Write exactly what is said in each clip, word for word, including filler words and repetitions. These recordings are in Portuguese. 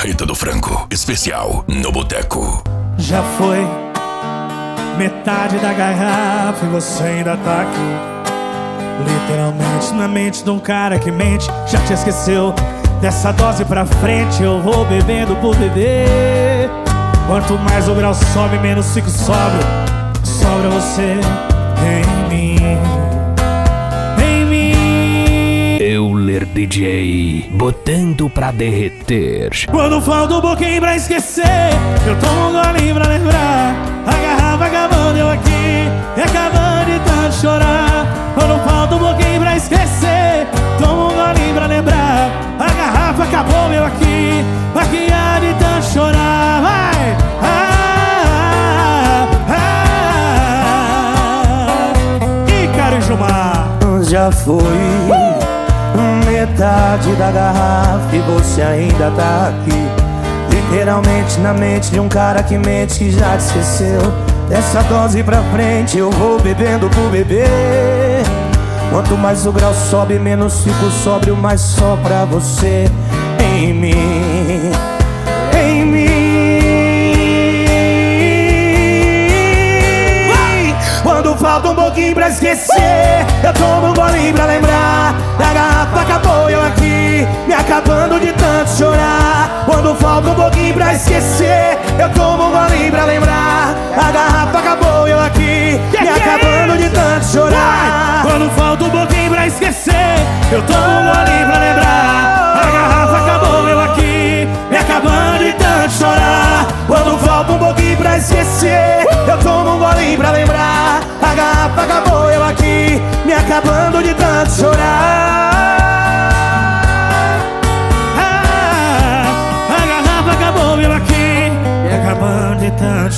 Marreta do Franco, especial no Boteco. Já foi metade da garrafa e você ainda tá aqui, literalmente na mente de um cara que mente. Já te esqueceu? Dessa dose pra frente eu vou bebendo por beber. Quanto mais o grau sobe, menos fico sóbrio. Sobra você em mim, em mim. Euler D J, botando pra derreter. Quando falta um pouquinho pra esquecer, eu tomo um golinho pra lembrar. A garrafa acabando, eu aqui, e acabando de tanto chorar. Quando falta um pouquinho pra esquecer, tomo um golinho pra lembrar. A garrafa acabou, meu aqui, aqui há de tanto chorar. Vai! Ah, ah, ah. Ícaro e Gilmar. Já foi metade da garrafa e você ainda tá aqui, literalmente na mente de um cara que mente, que já te esqueceu. Dessa dose pra frente eu vou bebendo por beber. Quanto mais o grau sobe, menos fico sóbrio, mais só pra você em mim, em mim. Quando falta um pouquinho pra esquecer, eu tomo um golinho pra lembrar. A garrafa acabou, eu aqui, me acabando de tanto chorar. Quando falta um pouquinho pra esquecer, eu tomo um golinho pra lembrar. A garrafa acabou, eu aqui, me acabando de tanto chorar. Quando falta um pouquinho pra esquecer, eu tomo um golinho pra lembrar. A garrafa acabou, eu aqui, me acabando de tanto chorar. Quando falta um pouquinho pra esquecer, eu tomo um golinho pra lembrar. A garrafa acabou, eu aqui, me acabando de tanto chorar. Ah, a garrafa acabou, eu aqui, me acabando de tanto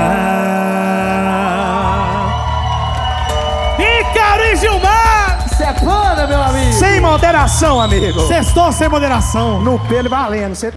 chorar. Ícaro e Gilmar! Cê é foda, meu amigo. Sem moderação, amigo. Sextou sem moderação. No pelo valendo. Cê